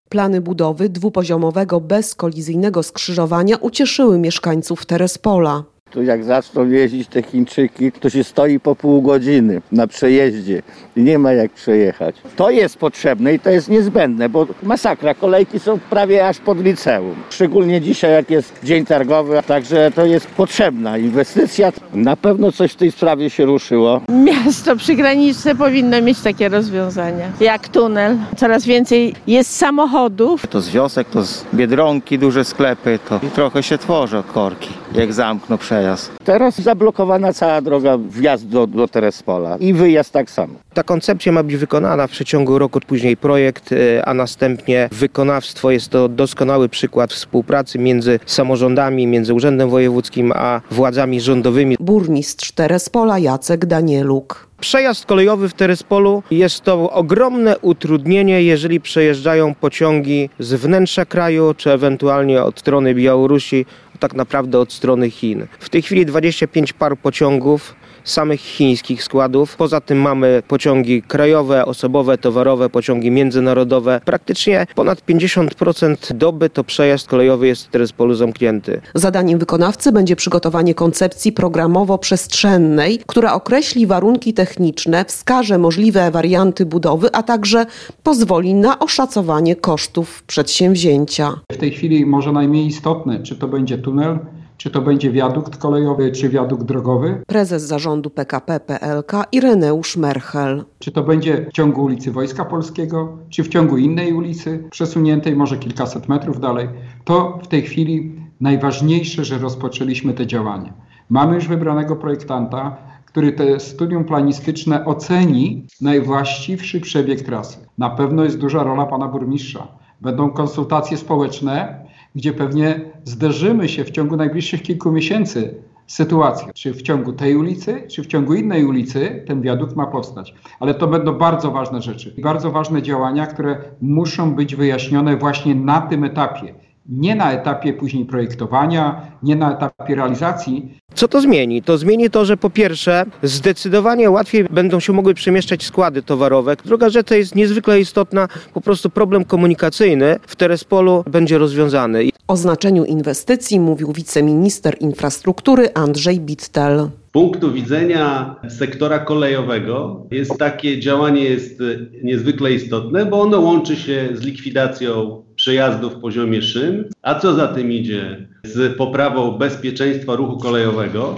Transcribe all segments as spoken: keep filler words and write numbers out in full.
Plany budowy dwupoziomowego, bezkolizyjnego skrzyżowania ucieszyły mieszkańców Terespola. Tu jak zaczną jeździć te Chińczyki, to się stoi po pół godziny na przejeździe i nie ma jak przejechać. To jest potrzebne i to jest niezbędne, bo masakra, kolejki są prawie aż pod liceum. Szczególnie dzisiaj, jak jest dzień targowy, także to jest potrzebna inwestycja. Na pewno coś w tej sprawie się ruszyło. Miasto przygraniczne powinno mieć takie rozwiązania, jak tunel. Coraz więcej jest samochodów. To z wiosek, to z Biedronki, duże sklepy, to trochę się tworzy korki, jak zamkną przejazd. Teraz zablokowana cała droga, wjazd do, do Terespola i wyjazd tak samo. Ta koncepcja ma być wykonana w przeciągu roku, później projekt, a następnie wykonawstwo. Jest to doskonały przykład współpracy między samorządami, między Urzędem Wojewódzkim a władzami rządowymi. Burmistrz Terespola Jacek Danieluk. Przejazd kolejowy w Terespolu jest to ogromne utrudnienie, jeżeli przejeżdżają pociągi z wnętrza kraju, czy ewentualnie od strony Białorusi, tak naprawdę od strony Chin. W tej chwili dwadzieścia pięć par pociągów, samych chińskich składów. Poza tym mamy pociągi krajowe, osobowe, towarowe, pociągi międzynarodowe. Praktycznie ponad pięćdziesiąt procent doby to przejazd kolejowy jest w Terespolu zamknięty. Zadaniem wykonawcy będzie przygotowanie koncepcji programowo-przestrzennej, która określi warunki techniczne, wskaże możliwe warianty budowy, a także pozwoli na oszacowanie kosztów przedsięwzięcia. W tej chwili może najmniej istotne, czy to będzie tunel, czy to będzie wiadukt kolejowy, czy wiadukt drogowy. Prezes zarządu P K P P L K Ireneusz Merchel. Czy to będzie w ciągu ulicy Wojska Polskiego, czy w ciągu innej ulicy, przesuniętej może kilkaset metrów dalej. To w tej chwili najważniejsze, że rozpoczęliśmy te działania. Mamy już wybranego projektanta, który te studium planistyczne oceni najwłaściwszy przebieg trasy. Na pewno jest duża rola pana burmistrza. Będą konsultacje społeczne, gdzie pewnie zderzymy się w ciągu najbliższych kilku miesięcy sytuację, czy w ciągu tej ulicy, czy w ciągu innej ulicy ten wiadukt ma powstać. Ale to będą bardzo ważne rzeczy, bardzo ważne działania, które muszą być wyjaśnione właśnie na tym etapie. Nie na etapie później projektowania, nie na etapie realizacji. Co to zmieni? To zmieni to, że po pierwsze zdecydowanie łatwiej będą się mogły przemieszczać składy towarowe. Druga rzecz jest niezwykle istotna, po prostu problem komunikacyjny w Terespolu będzie rozwiązany. O znaczeniu inwestycji mówił wiceminister infrastruktury Andrzej Bittel. Z punktu widzenia sektora kolejowego jest takie działanie jest niezwykle istotne, bo ono łączy się z likwidacją przejazdów w poziomie szyn, a co za tym idzie, z poprawą bezpieczeństwa ruchu kolejowego,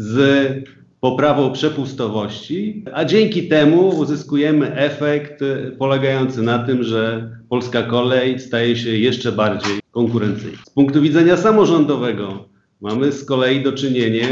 z poprawą przepustowości, a dzięki temu uzyskujemy efekt polegający na tym, że polska kolej staje się jeszcze bardziej konkurencyjna. Z punktu widzenia samorządowego mamy z kolei do czynienia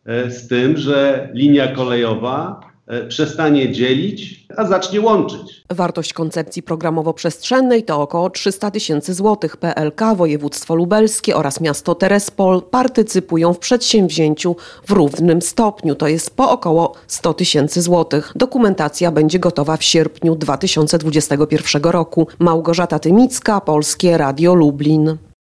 z tym, że linia kolejowa przestanie dzielić, a zacznie łączyć. Wartość koncepcji programowo-przestrzennej to około trzysta tysięcy złotych. P L K, województwo lubelskie oraz miasto Terespol partycypują w przedsięwzięciu w równym stopniu, to jest po około sto tysięcy złotych. Dokumentacja będzie gotowa w sierpniu dwa tysiące dwudziestego pierwszego roku. Małgorzata Tymicka, Polskie Radio Lublin.